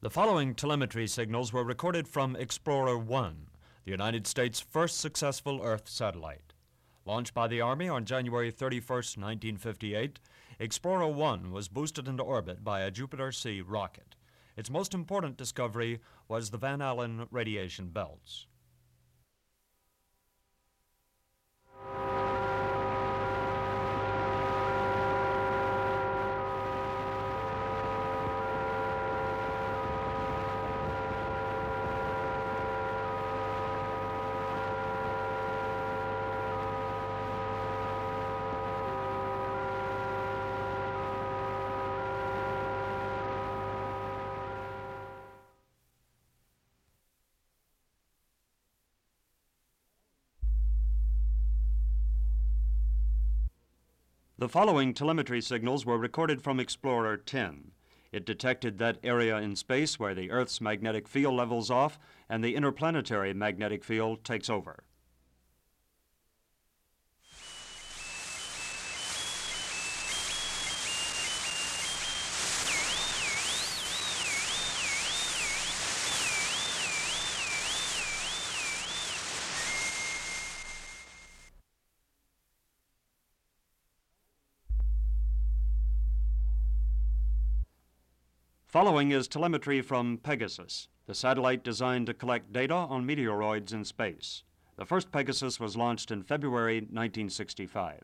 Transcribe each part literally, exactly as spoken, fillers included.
The following telemetry signals were recorded from Explorer one, the United States' first successful Earth satellite. Launched by the Army on January thirty-first, nineteen fifty-eight, Explorer one was boosted into orbit by a Jupiter C rocket. Its most important discovery was the Van Allen radiation belts. The following telemetry signals were recorded from Explorer ten. It detected that area in space where the Earth's magnetic field levels off and the interplanetary magnetic field takes over. Following is telemetry from Pegasus, the satellite designed to collect data on meteoroids in space. The first Pegasus was launched in February nineteen sixty-five.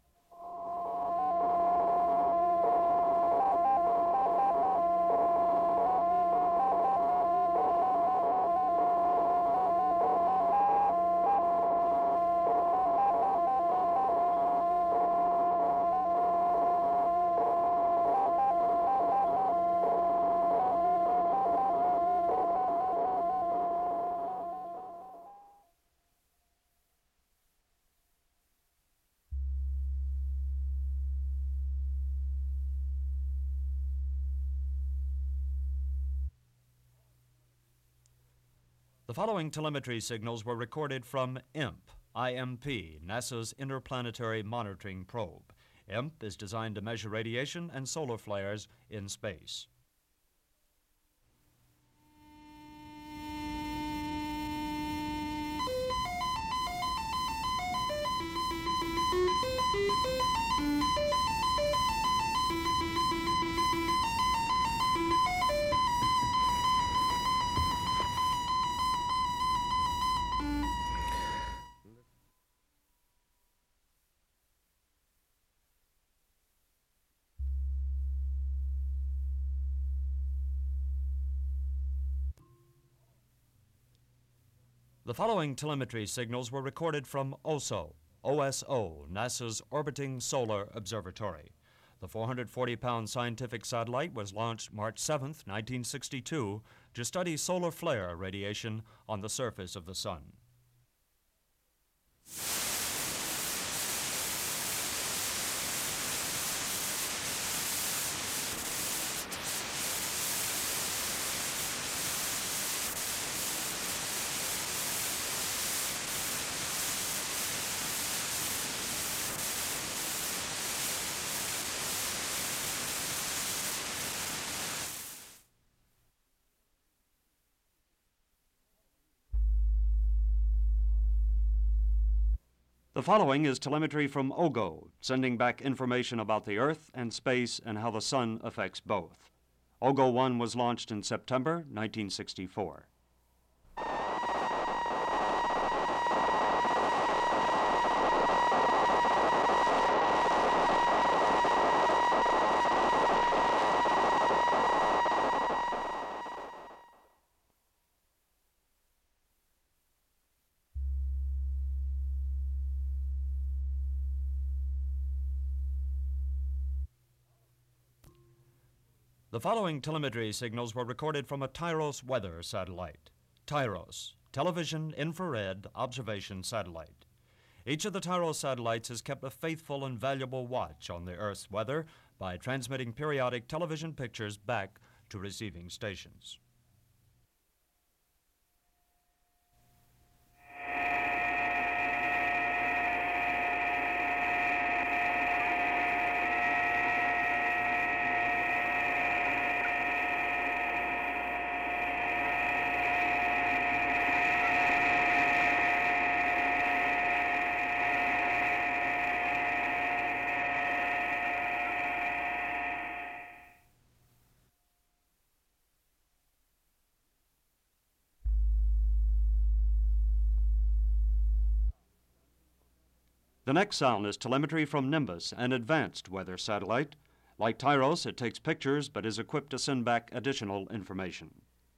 The following telemetry signals were recorded from I M P, I M P, NASA's Interplanetary Monitoring Probe. I M P is designed to measure radiation and solar flares in space. The following telemetry signals were recorded from O S O, O S O, NASA's Orbiting Solar Observatory. The four hundred forty pound scientific satellite was launched March seventh, nineteen sixty-two, to study solar flare radiation on the surface of the Sun. The following is telemetry from O G O, sending back information about the Earth and space and how the Sun affects both. O G O one was launched in September nineteen sixty-four. The following telemetry signals were recorded from a TIROS weather satellite. TIROS, Television Infrared Observation Satellite. Each of the TIROS satellites has kept a faithful and valuable watch on the Earth's weather by transmitting periodic television pictures back to receiving stations. The next sound is telemetry from Nimbus, an advanced weather satellite. Like Tyros, it takes pictures but is equipped to send back additional information.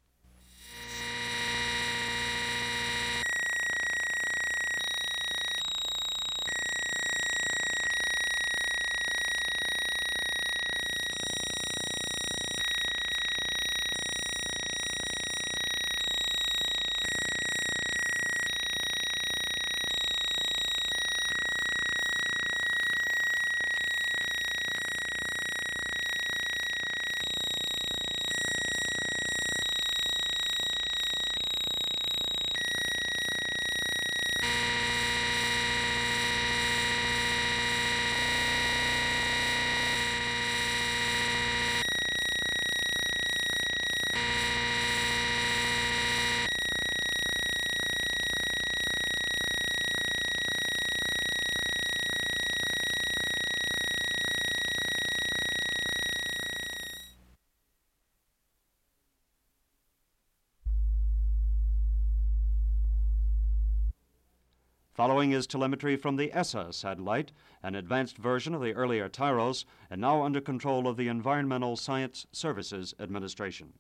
Following is telemetry from the E S A satellite, an advanced version of the earlier Tyros, and now under control of the Environmental Science Services Administration.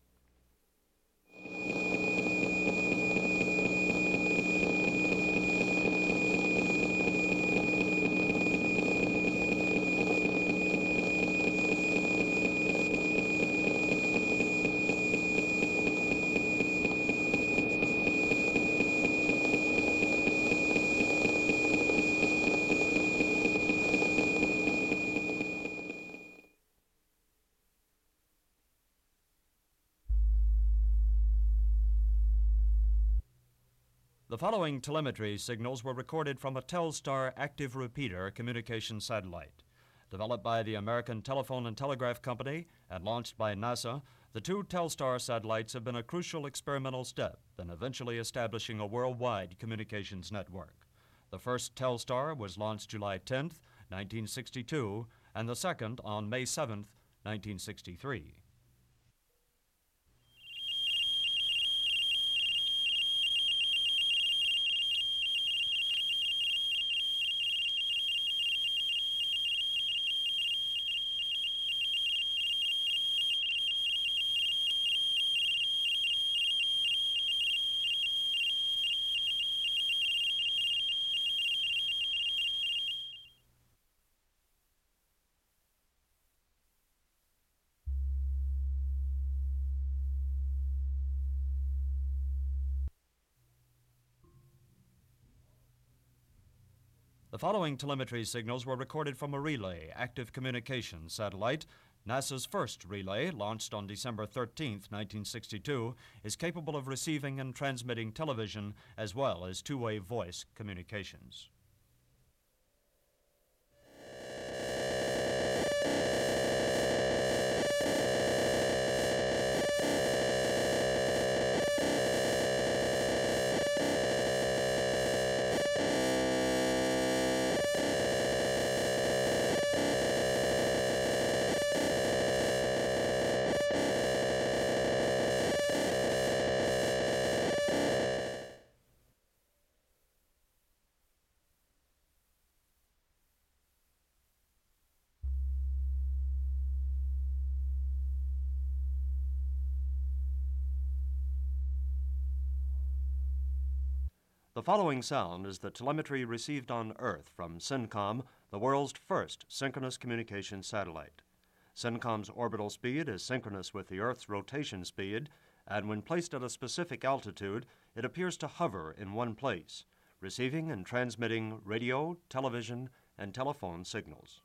The following telemetry signals were recorded from a Telstar active repeater communication satellite. Developed by the American Telephone and Telegraph Company and launched by NASA, the two Telstar satellites have been a crucial experimental step in eventually establishing a worldwide communications network. The first Telstar was launched July tenth, nineteen sixty-two, and the second on May seventh, nineteen sixty-three. The following telemetry signals were recorded from a relay active communications satellite. NASA's first relay, launched on December thirteenth, nineteen sixty-two, is capable of receiving and transmitting television as well as two-way voice communications. The following sound is the telemetry received on Earth from CENTCOM, the world's first synchronous communication satellite. CENTCOM's orbital speed is synchronous with the Earth's rotation speed, and when placed at a specific altitude, it appears to hover in one place, receiving and transmitting radio, television, and telephone signals.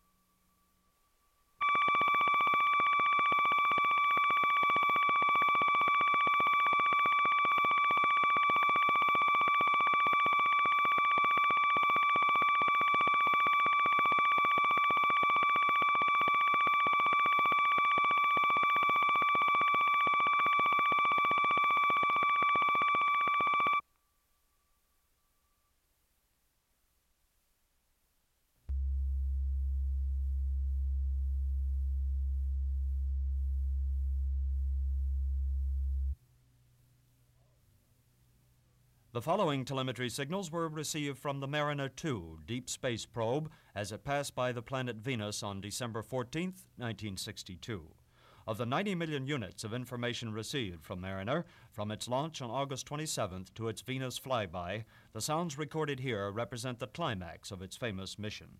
The following telemetry signals were received from the Mariner two deep space probe as it passed by the planet Venus on December fourteenth, nineteen sixty-two. Of the ninety million units of information received from Mariner from its launch on August twenty-seventh to its Venus flyby, the sounds recorded here represent the climax of its famous mission.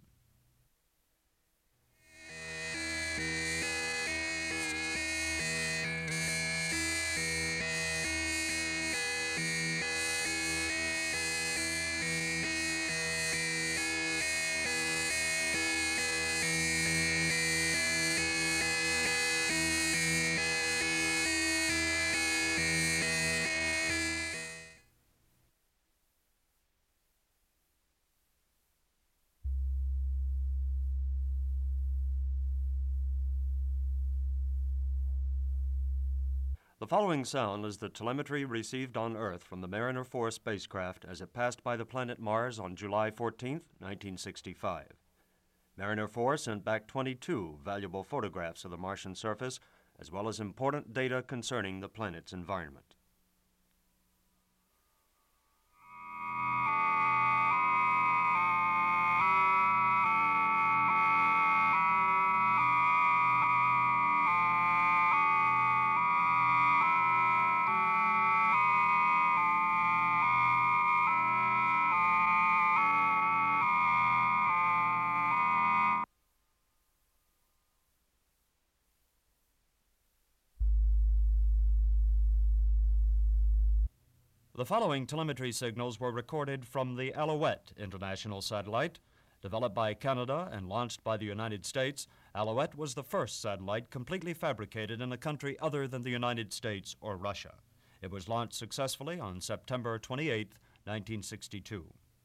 The following sound is the telemetry received on Earth from the Mariner four spacecraft as it passed by the planet Mars on July fourteenth, nineteen sixty-five. Mariner four sent back twenty-two valuable photographs of the Martian surface, as well as important data concerning the planet's environment. The following telemetry signals were recorded from the Alouette International Satellite. Developed by Canada and launched by the United States, Alouette was the first satellite completely fabricated in a country other than the United States or Russia. It was launched successfully on September twenty-eighth, nineteen sixty-two.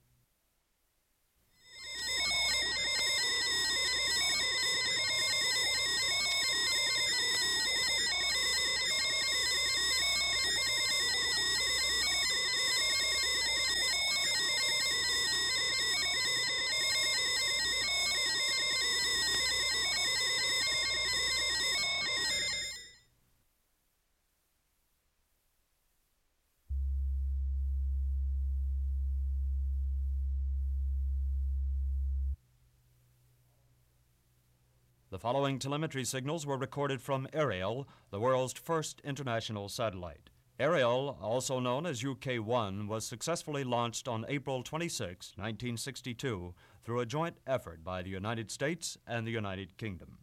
The following telemetry signals were recorded from Ariel, the world's first international satellite. Ariel, also known as U K one, was successfully launched on April twenty-sixth, nineteen sixty-two, through a joint effort by the United States and the United Kingdom.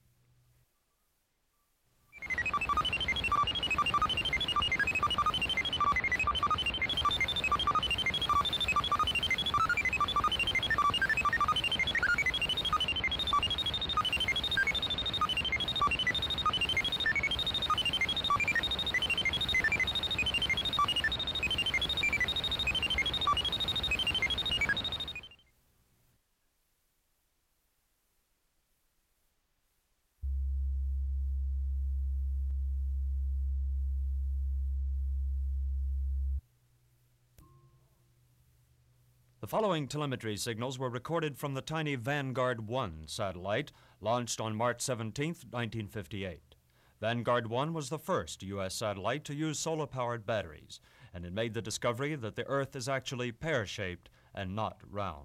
The following telemetry signals were recorded from the tiny Vanguard one satellite, launched on March seventeenth, nineteen fifty-eight. Vanguard one was the first U S satellite to use solar-powered batteries, and it made the discovery that the Earth is actually pear-shaped and not round.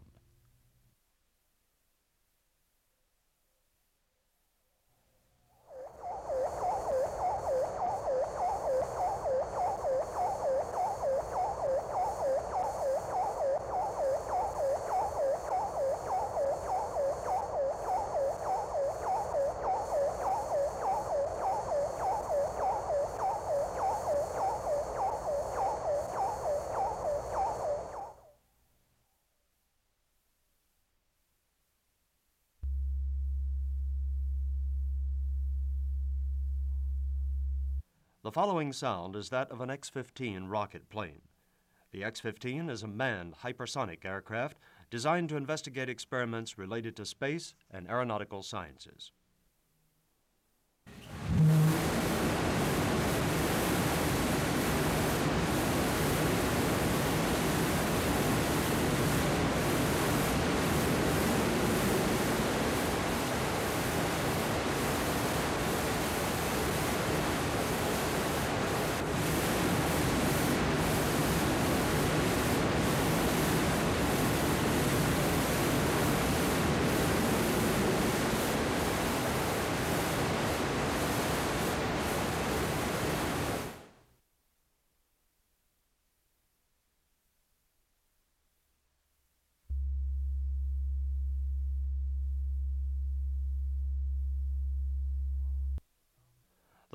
The following sound is that of an X fifteen rocket plane. The X fifteen is a manned hypersonic aircraft designed to investigate experiments related to space and aeronautical sciences.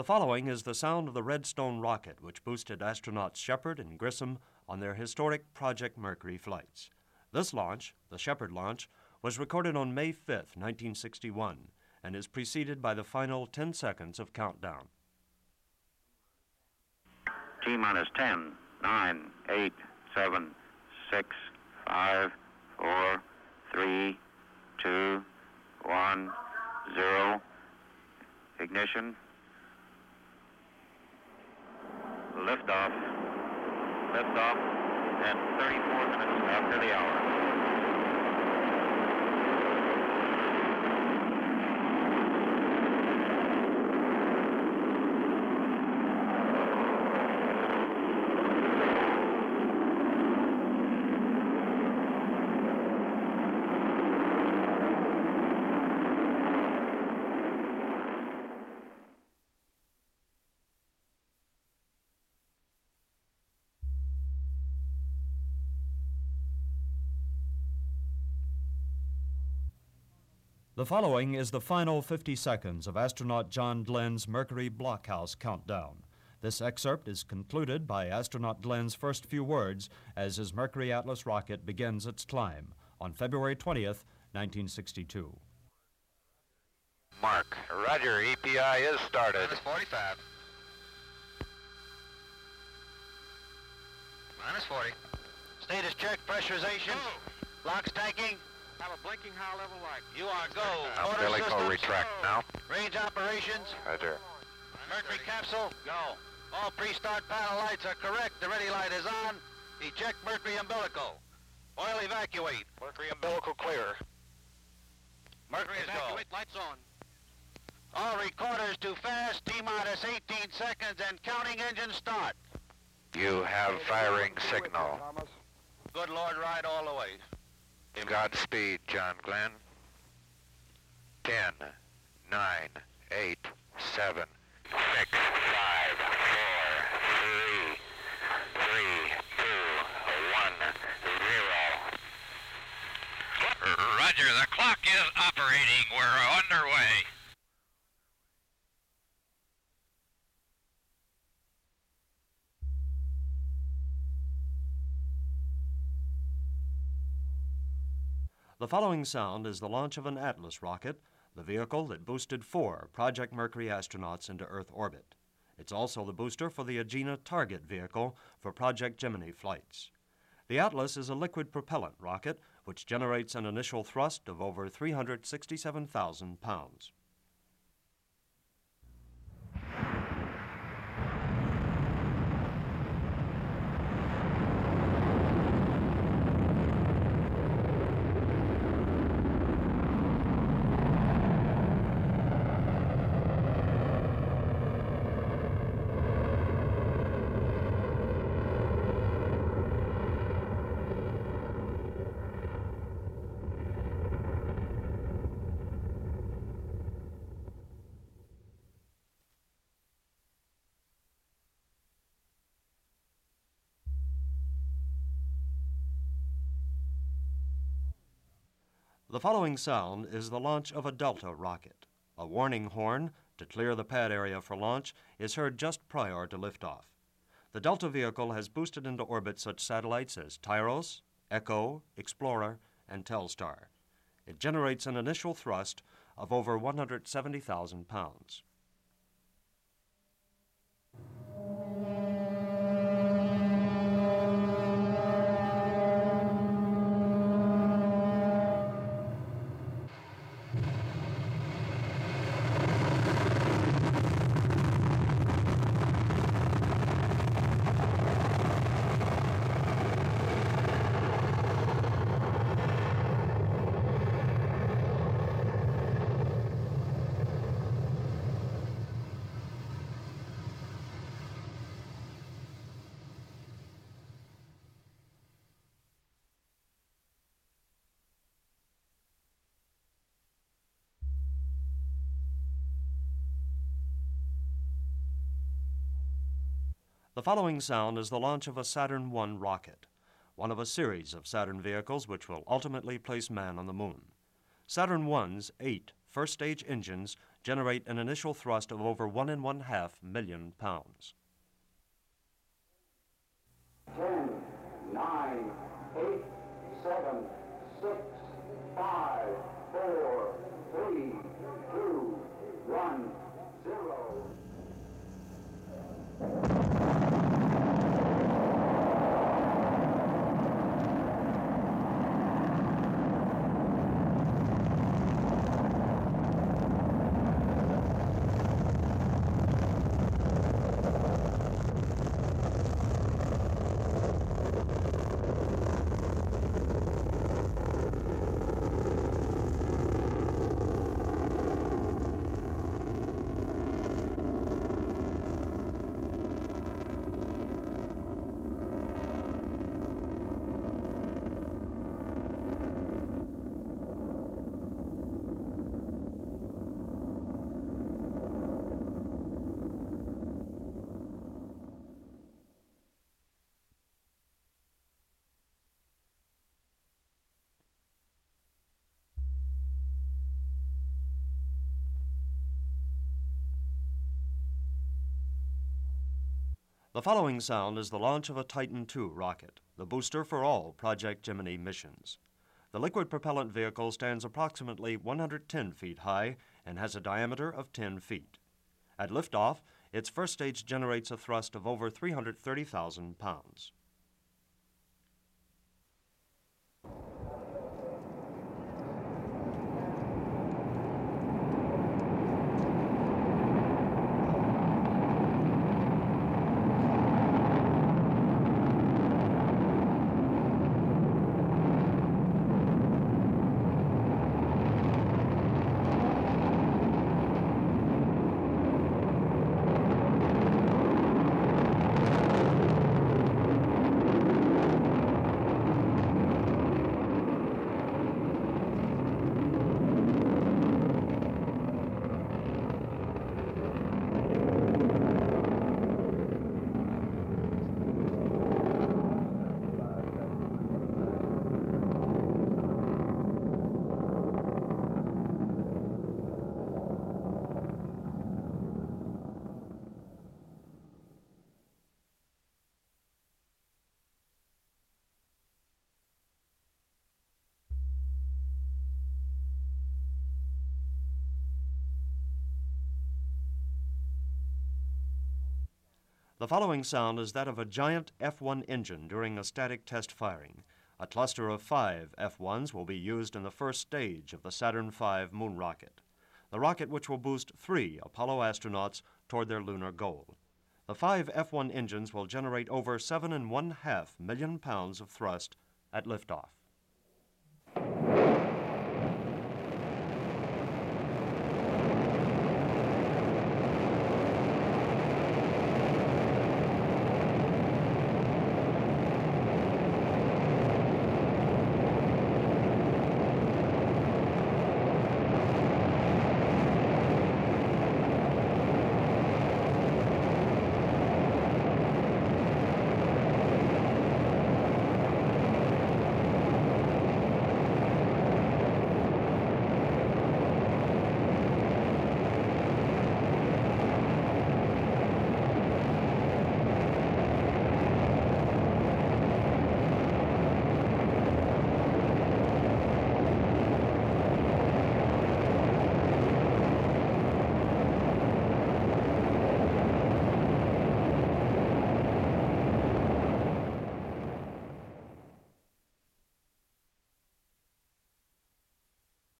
The following is the sound of the Redstone rocket, which boosted astronauts Shepard and Grissom on their historic Project Mercury flights. This launch, the Shepard launch, was recorded on May fifth, nineteen sixty-one, and is preceded by the final ten seconds of countdown. T-minus ten, nine, eight, seven, six, five, four, three, two, one, zero. Ignition. Liftoff. Liftoff. And thirty-four minutes after the hour. The following is the final fifty seconds of astronaut John Glenn's Mercury Blockhouse countdown. This excerpt is concluded by astronaut Glenn's first few words as his Mercury Atlas rocket begins its climb on February twentieth, nineteen sixty-two. Mark. Roger, E P I is started. Minus forty-five. Minus forty. Status check, pressurization. Go. Locks tanking. Have a blinking high level light. You are go. Now, Order systems. retract now. Range operations. Roger. Mercury capsule. Go. All pre-start panel lights are correct. The ready light is on. Eject Mercury umbilical. Oil evacuate. Mercury umbilical clear. Mercury is go. Evacuate lights on. All recorders to fast. T-minus eighteen seconds and counting engine start. You have firing signal. Good Lord, ride all the way. Godspeed, John Glenn. Ten, nine, eight, seven, six, five, four, three, three, two, one, zero. Roger, the clock is operating. We're underway. The following sound is the launch of an Atlas rocket, the vehicle that boosted four Project Mercury astronauts into Earth orbit. It's also the booster for the Agena Target vehicle for Project Gemini flights. The Atlas is a liquid propellant rocket which generates an initial thrust of over three hundred sixty-seven thousand pounds. The following sound is the launch of a Delta rocket. A warning horn to clear the pad area for launch is heard just prior to liftoff. The Delta vehicle has boosted into orbit such satellites as Tyros, Echo, Explorer, and Telstar. It generates an initial thrust of over one hundred seventy thousand pounds. The following sound is the launch of a Saturn one rocket, one of a series of Saturn vehicles which will ultimately place man on the moon. Saturn one's eight first-stage engines generate an initial thrust of over one and one half million pounds. Ten, nine, eight, seven, six, five, four, three, two, one, zero. The following sound is the launch of a Titan two rocket, the booster for all Project Gemini missions. The liquid propellant vehicle stands approximately one hundred ten feet high and has a diameter of ten feet. At liftoff, its first stage generates a thrust of over three hundred thirty thousand pounds. The following sound is that of a giant F one engine during a static test firing. A cluster of five F ones will be used in the first stage of the Saturn five moon rocket, the rocket which will boost three Apollo astronauts toward their lunar goal. The five F one engines will generate over seven and one half million pounds of thrust at liftoff.